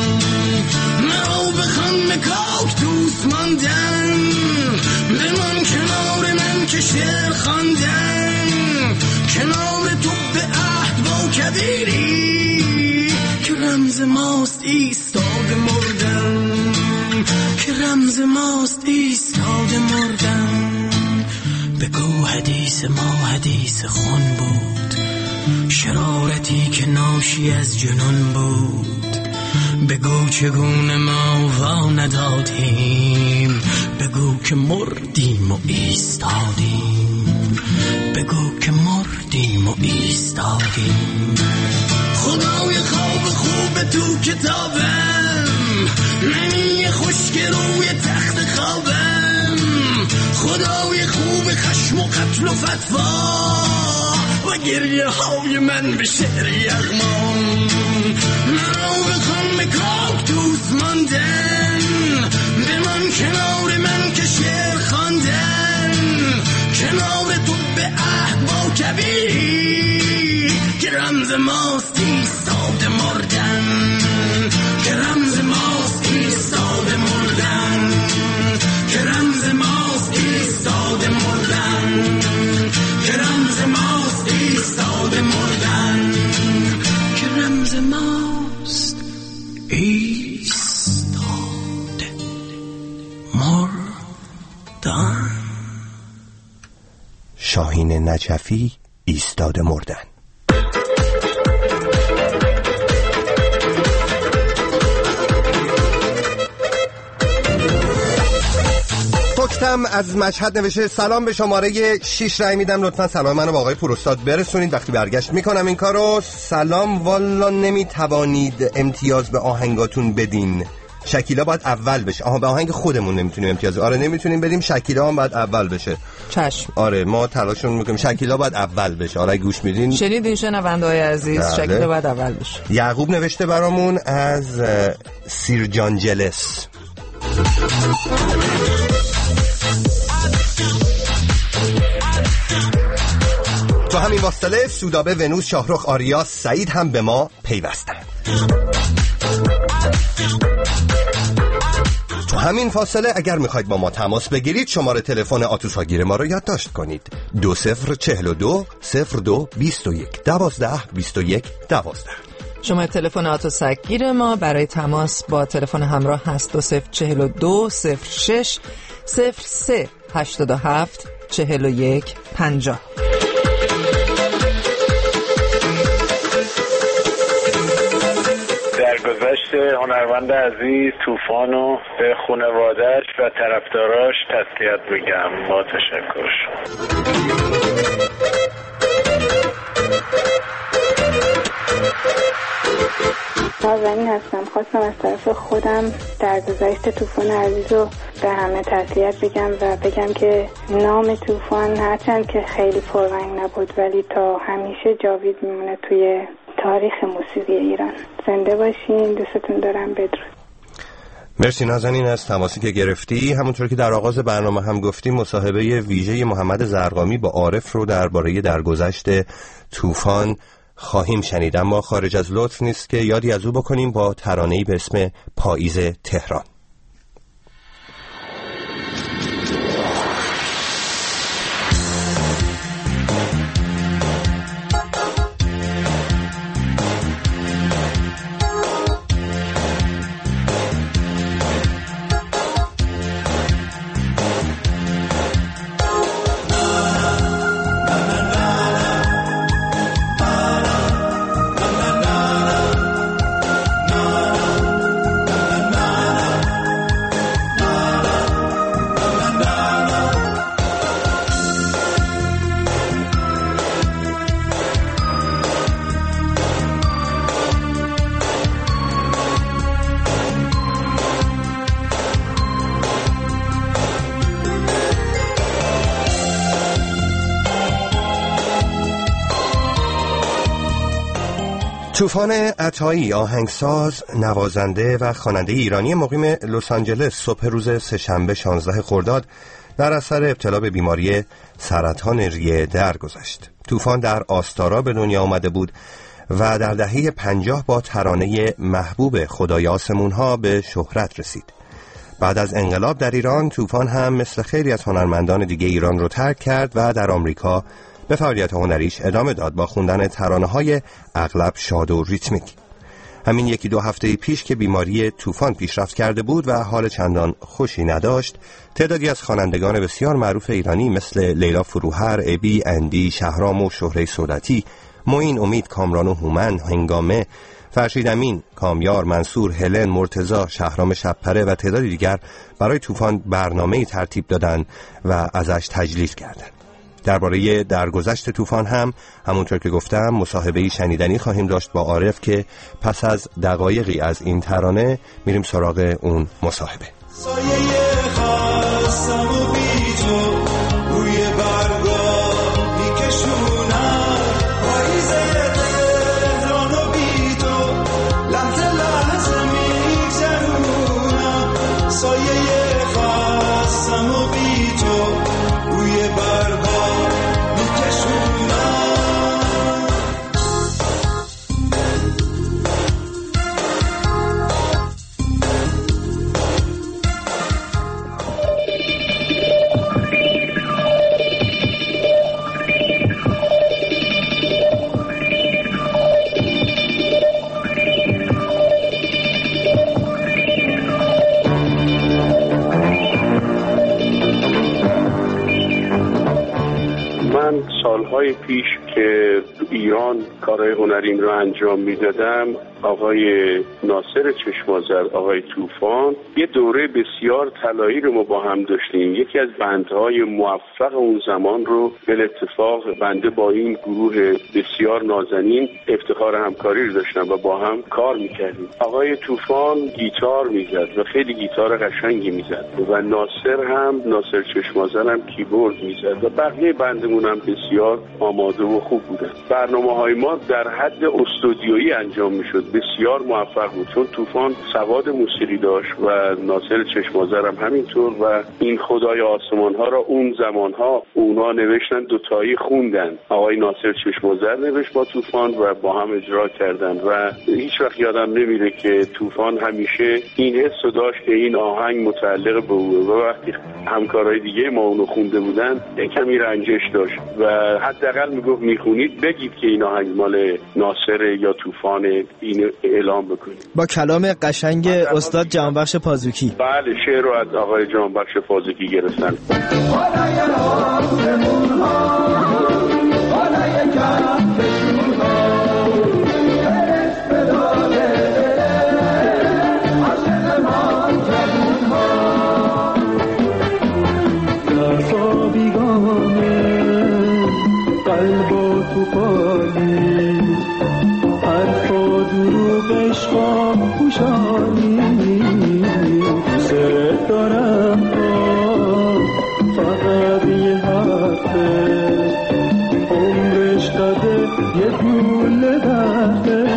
مرا بخوان به کاکتوس ماندن، بمان کنار من که شعر خواندن. کنار تو به عهد با کبیری که رمز ماست ایستاده مردن، که رمز ماست ایستاده مردن. بگو حدیث ما حدیث خون بود، شرارتی که ناشی از جنون بود. بگو چگونه ما وا ندادیم، بگو که مردیم و ایستادیم، بگو که مردیم و ایستادیم. خدای خواب خوب تو کتابم، منی خشک روی تخت خوابم. خدای خوب خشم و قتل و فتوا و گریه های من به شعر یغما. مرا بخوان به کاکتوس ماندن، بمان کنار من که شعر خواندن. کنار تو به عهد با کبیری که رمز ماست ایستاده مردن، که رمز ماست ایستاده مردن، که رمز ماست ایستاده مردن، که رمز ماست ایستاده مردن، که رمز ماست ایستاده مردن. شاهین نجفی، ایستاده مردن. پکتم از مشهد نوشته سلام به شماره 6 رای میدم، لطفا سلام منو با آقای پوراستاد برسونید، وقتی برگشت میکنم این کارو. سلام، والا نمیتوانید امتیاز به آهنگاتون بدین، شکیلا باید اول بشه. به آهنگ خودمون نمیتونیم امتیاز، آره نمیتونیم بدیم، شکیلا هم باید اول بشه. چشم. آره ما تلاشمون میکنیم شکیلا باید اول بشه. آره گوش میدین، شنیدین شنونده‌های عزیز؟ شکیلا باید اول بشه. یعقوب نوشته برامون از سیر جان جلس. تو همین فاصله سودابه، ونوس، شاهرخ، آریا، سعید هم به ما پیوستند. تو همین فاصله اگر میخواید با ما تماس بگیرید شماره تلفن آتوساگیر ما رو یادداشت کنید: 2042 02 21 12 21 12. شماره تلفن آتوساگیر ما برای تماس با تلفن همراه هست 2042 06 03 87 41 50. درگذشت هنرمند عزیز طوفانو به خانواده‌اش و طرفداراش تسلیت میگم. با تشکر. نازنین هستم. خواستم از طرف خودم درگذشت طوفان عزیز رو به همه تسلیت بگم و بگم که نام طوفان هرچند که خیلی پررنگ نبود ولی تا همیشه جاوید میمونه توی تاریخ موسیقی ایران. زنده باشین، دوستتون دارم. بدرود. مرسی نازنین از تماسی که گرفتی. همونطور که در آغاز برنامه هم گفتیم مصاحبه ویژه محمد زرقامی با عارف رو درباره درگذشت طوفان خواهیم شنید، اما خارج از لطف نیست که یادی از او بکنیم با ترانه‌ای به اسم پاییز تهران. طوفان عطایی، آهنگساز، نوازنده و خواننده ایرانی مقیم لس آنجلس، صبح روز سه‌شنبه 16 خرداد در اثر ابتلا به بیماری سرطان ریه درگذشت. طوفان در آستارا به دنیا آمده بود و در دهه 50 با ترانه محبوب خدای آسمونها به شهرت رسید. بعد از انقلاب در ایران طوفان هم مثل خیلی از هنرمندان دیگه ایران رو ترک کرد و در آمریکا به فعالیت هنریش ادامه داد با خوندن ترانه‌های اغلب شاد و ریتمیک. همین یکی دو هفته پیش که بیماری طوفان پیشرفت کرده بود و حال چندان خوشی نداشت، تعدادی از خوانندگان بسیار معروف ایرانی مثل لیلا فروهر، ابی، اندی، شهرام و شهره سولتی، معین، امید، کامران و هومن، هنگامه، فرشید امین، کامیار، منصور، هلن، مرتضی، شهرام شبپره و تعدادی دیگر برای طوفان برنامه‌ای ترتیب دادند و ازش تجلیل کردند. درباره درگذشت طوفان هم همونطور که گفتم مصاحبه‌ای شنیدنی خواهیم داشت با عارف که پس از دقایقی از این ترانه میریم سراغ اون مصاحبه. سایه خواستم و بی تو روی برگا میکشونم، پاییز تهران و بی تو لحظه لحظه میگذرونم. سایه خواستم و بی تو روی برگا سالهای پیش که ایران کارهای هنریم رو انجام میدادم، آقای ناصر چشم‌آذر، آقای طوفان، یه دوره بسیار طلایی رو ما با هم داشتیم. یکی از بندهای موفق اون زمان رو به اتفاق بنده با این گروه بسیار نازنین افتخار همکاری رو داشتم و با هم کار میکردیم. آقای طوفان گیتار میزد و خیلی گیتار قشنگی میزد و ناصر چشم‌آذر هم کیبورد میزد و بقیه بندمون هم بسیار آماده و خوب بودن. به برنامه‌های ما در حد استودیویی انجام میشد. بسیار موفق بود چون طوفان سواد موسیقی داشت و ناصر چشم‌آذر هم همینطور و این خدای آسمان ها را اون زمانها اونا نوشتن، دوتایی خوندن. آقای ناصر چشم‌آذر نوشت با طوفان و با هم اجرا کردن و هیچ وقت یادم نمیره که طوفان همیشه این حس داشت که این آهنگ متعلق به اوه و وقتی همکارای دیگه ما اونو خونده بودن کمی رنجش داشت و حداقل میگفت میخونید بگید که این آهنگ مال ناصر یا طوفان، اینو اعلام بکنید. با کلام قشنگ استاد جهانبخش پازوکی. بله، شعر رو از آقای جهانبخش پازوکی گرفتن. قلب و تو پالی حرف و دروغ عشقام پوشانی دوست دارم فقط یه حرفه عمرش داده یه گوله درده.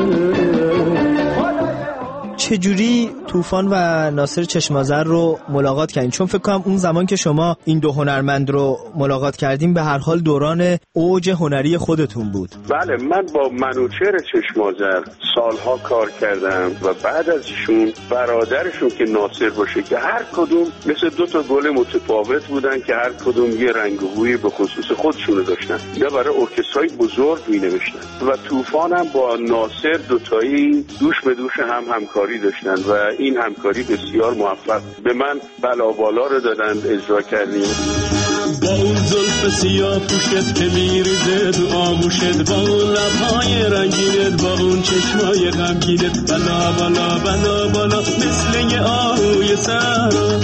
چجوری طوفان و ناصر چشم‌آذر رو ملاقات کردین؟ چون فکر کنم اون زمان که شما این دو هنرمند رو ملاقات کردین به هر حال دوران اوج هنری خودتون بود. بله، من با منوچهر چشم‌آذر سالها کار کردم و بعد از ایشون برادرشون که ناصر باشه که هر کدوم مثل دو تا گل متفاوت بودن که هر کدوم یه رنگ و بوی به خصوص خودشونو داشتن. اینا برای ارکسترهای بزرگ می‌نوشتن و طوفان هم با ناصر دوتایی دوش به دوش هم همکاری داشتن و این همکاری بسیار موفق. به من بلا بالا رو دادن، اجرا کردیم. با اون زلف سیاه پوشت که میریزه تو آغوشت، با اون لبهای رنگینت، با اون چشمای غمگینت، بلا بالا بلا بالا مثل یه آهوی سهرا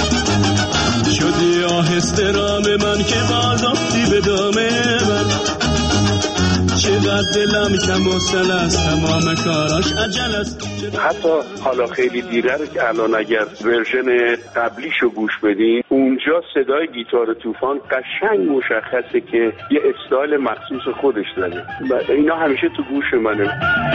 شدی آهسته رام من که باز افتی به دام من. چقدر دلم کم و سل است، تمام کاراش عجل است. حتی حالا خیلی دیره رو که الان اگر ورژن قبلیشو گوش بدین، اونجا صدای گیتار طوفان قشنگ مشخصه که یه استایل مخصوص خودش داره و اینا همیشه تو گوش منه.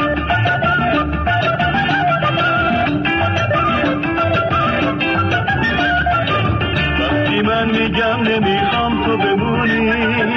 وقتی من میگم نمیخوام تو بمونی،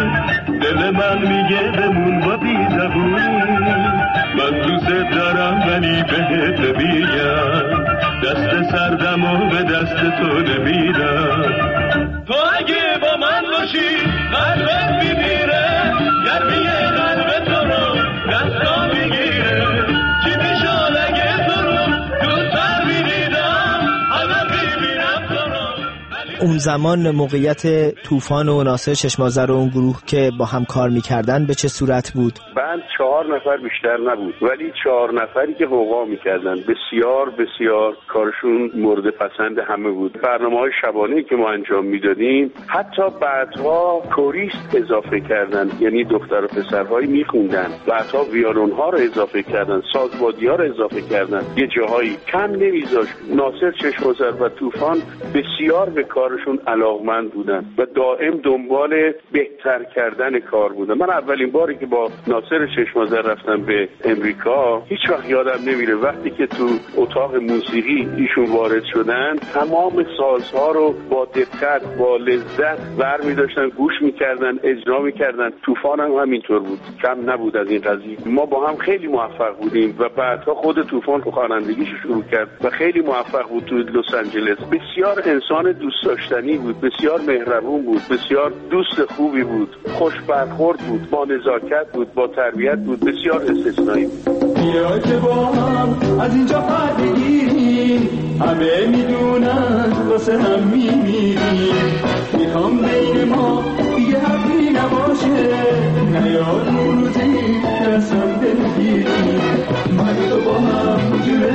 دل من میگه بمون با بی زبونی. من دوست دارم ولی بهت میگم دست سردم و به دست تو نمیدم. تو اگه با من باشی قلبت میمیره، گرمی قلب تو رو دستا میگیره. چی میشد اگه تو رو دوستر میدیدم، همه میبینم تو رو. اون زمان موقعیت طوفان و ناصر چشم‌آذر و اون گروه که با هم کار میکردن به چه صورت بود؟ بند 4 نفر بیشتر نبود ولی 4 نفری که غوغا میکردن. بسیار بسیار کارشون مورد پسند همه بود. برنامه‌های شبانه‌ای که ما انجام میدادیم حتی بعدها کوریست اضافه کردن، یعنی دختر و پسرهایی میخوندن، بعدها ویولون‌ها رو اضافه کردن، سازبادی‌ها رو اضافه کردن، یه جاهایی کم نمیذاشت. ناصر چشم‌آذر و طوفان بسیار به کارشون علاقمند بودن و دائم دنبال بهتر کردن کار بودن. من اولین باری که با ناصر چشم‌آذر رفتم به امریکا هیچ وقت یادم نمیره وقتی که تو اتاق موسیقی ایشون وارد شدن تمام سازها رو با دقت با لذت برمی داشتن گوش میکردن، اجرا میکردن. طوفان هم همینطور بود، کم نبود از این قضیه. ما با هم خیلی موفق بودیم و بعدها خود طوفان خوانندگیش شروع کرد و خیلی موفق بود تو لس آنجلس. بسیار انسان دوست داشتنی بود، بسیار مهربون بود، بسیار دوست خوبی بود، خوش برخورد بود، با نزاکت بود، با تربیت بود، بسیار استثنایی بود. بیا که با هم از اینجا پر بگیریم، همه میدونن واسه هم میمیریم. میخوام بین ما دیگه حرفی نباشه، نیاد اون روزی که اصلا دلگیریم. من تو با هم جوره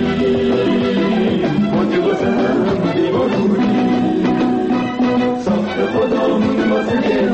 دوریم، ما که واسه هم دیوار دوریم. ساخت خدامون واسه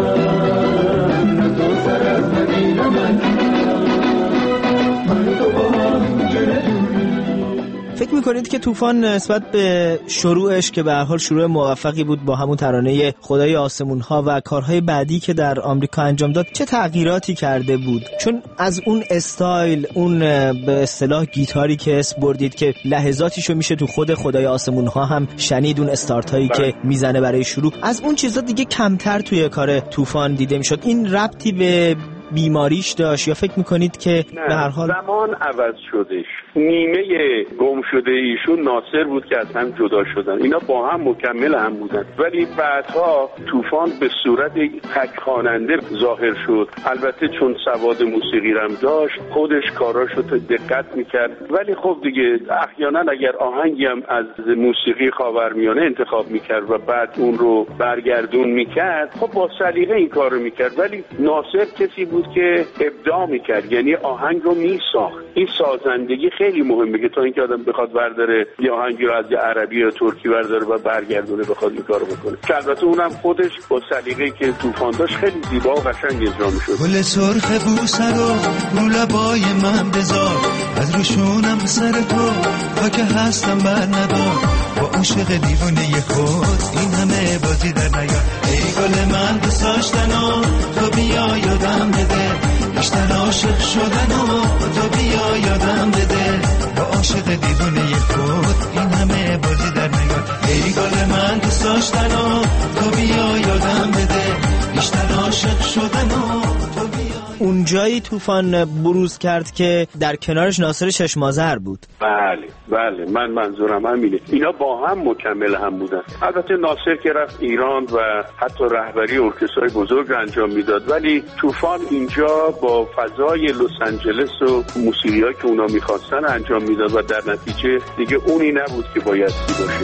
من، تو سر از مدینه من. فکر میکنید که طوفان نسبت به شروعش که به هر حال شروع موفقی بود با همون ترانه خدای آسمون ها و کارهای بعدی که در آمریکا انجام داد چه تغییراتی کرده بود؟ چون از اون استایل، اون به اصطلاح گیتاری که اسم بردید که لحظاتیشو میشه تو خود خدای آسمون ها هم شنید، اون استارت هایی که میزنه برای شروع، از اون چیزا دیگه کمتر توی کار طوفان دیده میشد. این ربطی به بیماریش داشت یا فکر میکنید که به هر حال زمان عوض شدش؟ نیمه گم شده ایشون ناصر بود که از هم جدا شدن، اینا با هم مکمل هم بودن، ولی بعدها طوفان به صورت تک خواننده ظاهر شد. البته چون سواد موسیقی هم داشت خودش کاراشو دقت میکرد، ولی خب دیگه احیانا اگر آهنگی هم از موسیقی خاورمیانه انتخاب میکرد و بعد اون رو برگردون میکرد، خب با سلیقه این کار رو میکرد. ولی ناصر کسی بود که ابداع میکرد، یعنی آهنگ رو میساخت. این سازندگی خیلی مهمه که تا اینکه آدم بخواد برداره یه آهنگی رو از یه عربی یا ترکی برداره و برگردونه بخواد این کارو بکنه، که البته اونم خودش با سلیقه‌ای که طوفان داشت خیلی زیبا و قشنگ اجرا میشد. گل سرخ بوسه رو رو لبای من بذار، از روشونم سر تو تا که هستم بر ندار، با عشق دیوونه خود این همه بازی در نیار. ای گل من دوست داشتن و تو بیا یادم بده، بیشتر عاشق شدن و تو بیا یادم بده، با عاشق دیوونه خود این همه بازی در نیار. ای گل من دوست داشتن و تو بیا یادم بده، بیشتر عاشق شدن و تو بیا. اون جایی طوفان بروز کرد که در کنارش ناصر چشم‌آذر بود. بله من منظورم همینه، اینا با هم مکمل هم بودن. البته ناصر که رفت ایران و حتی رهبری ارکسترهای بزرگ انجام میداد، ولی طوفان اینجا با فضای لس آنجلس و موسیقی‌هایی که اونا میخواستن انجام میداد و در نتیجه دیگه اونی نبود که بایستی باشه.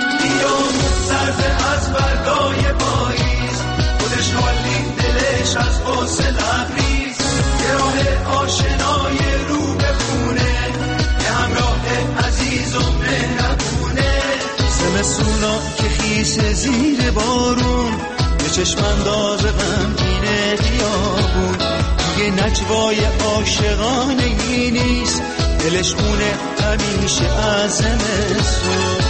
سرد از برگای پاییز، خودش خالی دلش از غصه لبریز، یه راه آشنای رو به خونه، یه همراه عزیز و مهربونه. زمستونا که خیس زیر بارون، یه چشم انداز غمگین خیابون، دیگه نجوای عاشقانه ای نیست، دلش خونه همیشه از زمستون.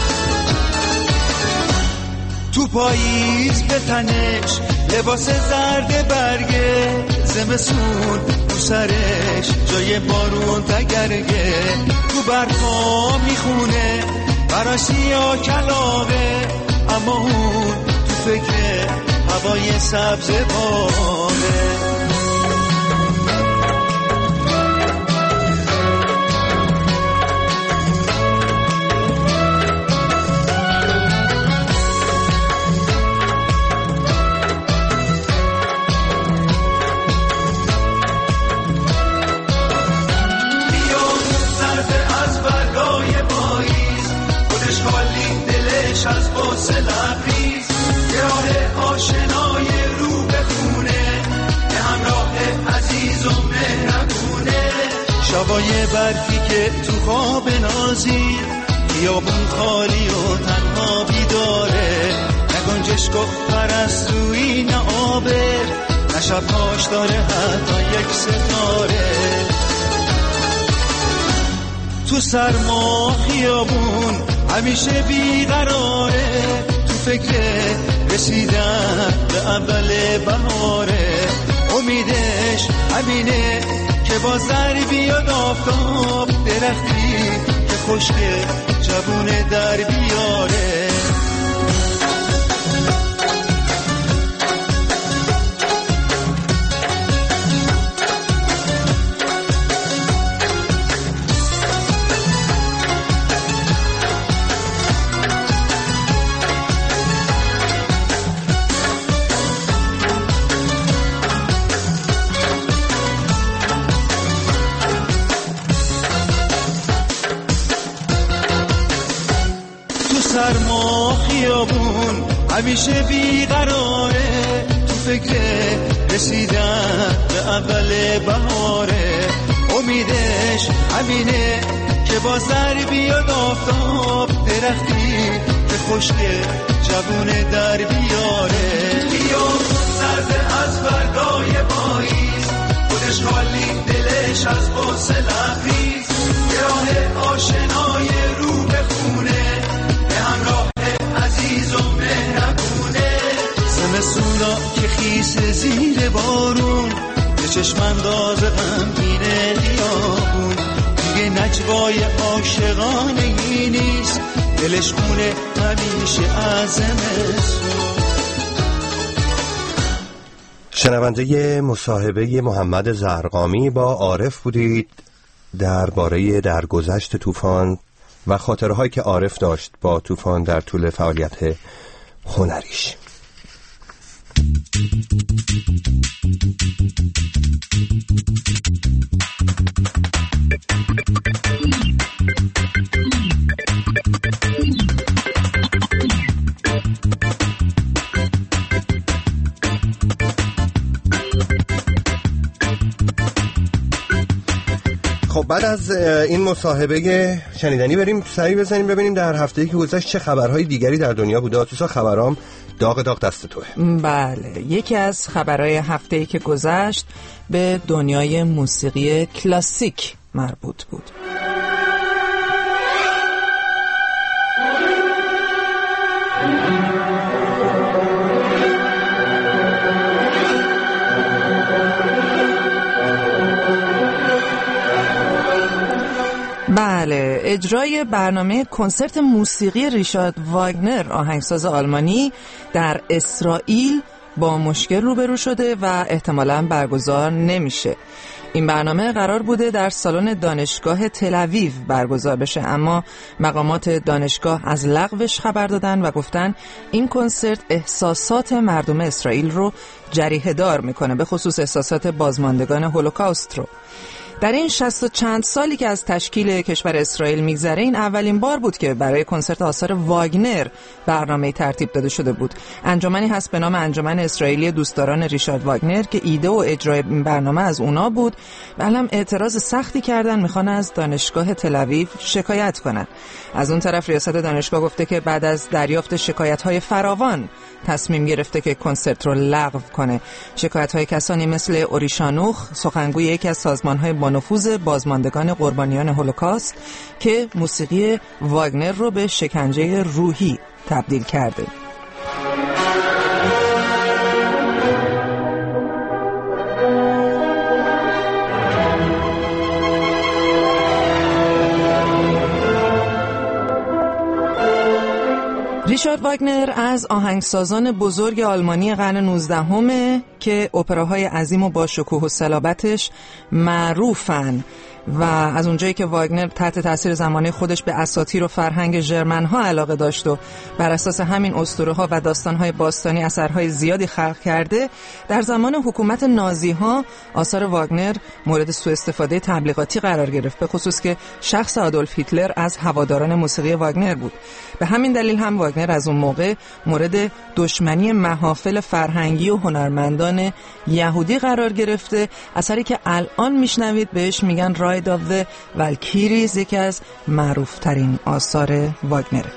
تو پاییز به تنش لباس زرد برگه، زمستون تو سرش جای بارون تگرگه، تو برفا میخونه براش سیاه کلاغه، اما اون تو فکر هوای سبز باغه. از قصه لبریز، یه راه آشنای رو به خونه، یه همراه عزیز و مهربونه. شبای برفی که تو خواب نازی، خیابون خالی و تنها بیداره، نه گنجشک و پرستویی نه آبر، نه شبهاش داره حتی یک ستاره. تو سرما خیابون همیشه بیقراره، تو فکر رسیدن به اول بهاره، امیدش همینه که باز در بیاد آفتاب، درختی که خشک جوونه در بیاره. سرما خیابون همیشه بیقراره، تو فکر رسیدن به اول بهاره، امیدش همینه که باز در بیاد آفتاب، درختی که خشک جوونه در بیاره. خیابون سرد از برگای پاییز، خودش خالی دلش از غصه لبریز، یه راه آشنای رو به که خیس زیر بارون، به چشم انداز غمگین خیابون. دیگه نجوای عاشقانه ای نیست، دلش خونه همیشه از زمستون. شنونده مصاحبه محمد زرقامی با عارف بودید درباره درگذشت طوفان و خاطرهایی که عارف داشت با طوفان در طول فعالیت هنریش. خب بعد از این مصاحبه شنیدنی بریم سری بزنیم ببینیم در هفته‌ای که گذشت چه خبرهای دیگری در دنیا بوده. آتوسا خبرام داغ دست توه. بله، یکی از خبرهای هفته‌ای که گذشت به دنیای موسیقی کلاسیک مربوط بود. بله، اجرای برنامه کنسرت موسیقی ریچارد واگنر آهنگساز آلمانی در اسرائیل با مشکل روبرو شده و احتمالاً برگزار نمیشه. این برنامه قرار بوده در سالن دانشگاه تل‌آویو برگزار بشه، اما مقامات دانشگاه از لغوش خبر دادن و گفتن این کنسرت احساسات مردم اسرائیل رو جریحه دار میکنه، به خصوص احساسات بازماندگان هولوکاست رو. در این 60 و چند سالی که از تشکیل کشور اسرائیل میگذره، این اولین بار بود که برای کنسرت آثار واگنر برنامه ترتیب داده شده بود. انجمنی هست به نام انجمن اسرائیلی دوستداران ریچارد واگنر که ایده و اجرای این برنامه از اونا بود و الان اعتراض سختی کردن، میخوان از دانشگاه تل‌آویو شکایت کنن. از اون طرف ریاست دانشگاه گفته که بعد از دریافت شکایت‌های فراوان تصمیم گرفته که کنسرت رو لغو کنه. شکایت‌های کسانی مثل اوریشانوخ، سخنگوی یکی از سازمان‌های با نفوذ بازماندگان قربانیان هولوکاست که موسیقی واگنر رو به شکنجه روحی تبدیل کرده. ریچارد واگنر از آهنگسازان بزرگ آلمانی قرن 19 که اپراهای عظیم و با شکوه و صلابتش معروفن و از اونجایی که واگنر تحت تاثیر زمانه خودش به اساطیر و فرهنگ ژرمن‌ها علاقه داشت و بر اساس همین اسطوره‌ها و داستان‌های باستانی اثرهای زیادی خلق کرده، در زمان حکومت نازی‌ها آثار واگنر مورد سوء استفاده تبلیغاتی قرار گرفت، به خصوص که شخص آدولف هیتلر از هواداران موسیقی واگنر بود. به همین دلیل هم واگنر از اون موقع مورد دشمنی محافل فرهنگی و هنرمندان یهودی قرار گرفته. اثری که الان میشنوید بهش میگن راید آف د والکیریز، یکی از معروف ترین آثار واگنره.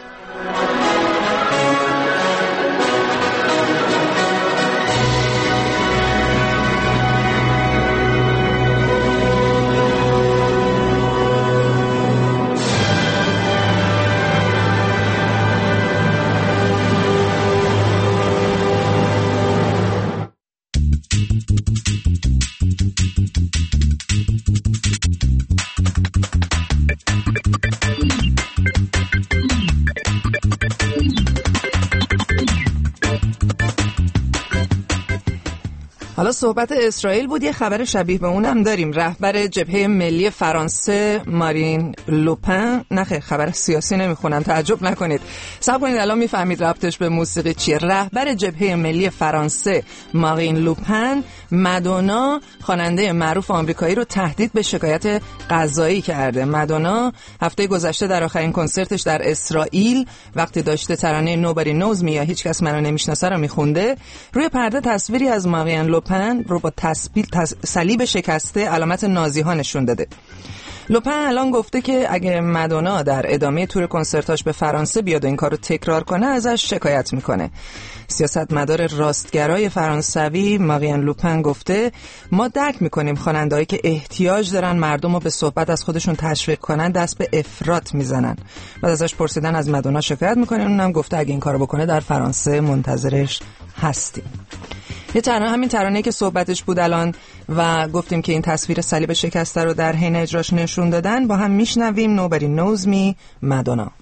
حالا صحبت اسرائیل بود، یه خبر شبیه به اونم داریم. رهبر جبهه ملی فرانسه مارین لوپن، نه خبر سیاسی نمیخونم تعجب نکنید، صبر کنید الان میفهمید ربطش به موسیقی چیه. رهبر جبهه ملی فرانسه مارین لوپن مادونا، خواننده معروف آمریکایی رو تهدید به شکایت قضایی کرده. مادونا هفته گذشته در آخرین کنسرتش در اسرائیل وقتی داشته ترانه Nobody Knows Me یا هیچ کس منو نمیشناسه رو میخونده، روی پرده تصویری از مارین لوپن رو با صلیب شکسته علامت نازی ها نشون داده. لوپن الان گفته که اگه مادونا در ادامه تور کنسرتاش به فرانسه بیاد و این کارو تکرار کنه ازش شکایت میکنه. سیاستمدار راستگرای فرانسوی مارین لوپن گفته ما درک میکنیم خواننده‌هایی که احتیاج دارن مردم رو به صحبت از خودشون تشویق کنن دست به افراط میزنن. بعد ازش پرسیدن از مادونا شکایت میکنه، اونم گفته اگه این کارو بکنه در فرانسه منتظرش هستیم. یه ترانه، همین ترانه که صحبتش بود الان و گفتیم که این تصویر صلیب شکسته رو در حین اجراش نشون دادن، با هم میشنویم Nobody Knows Me مادونا.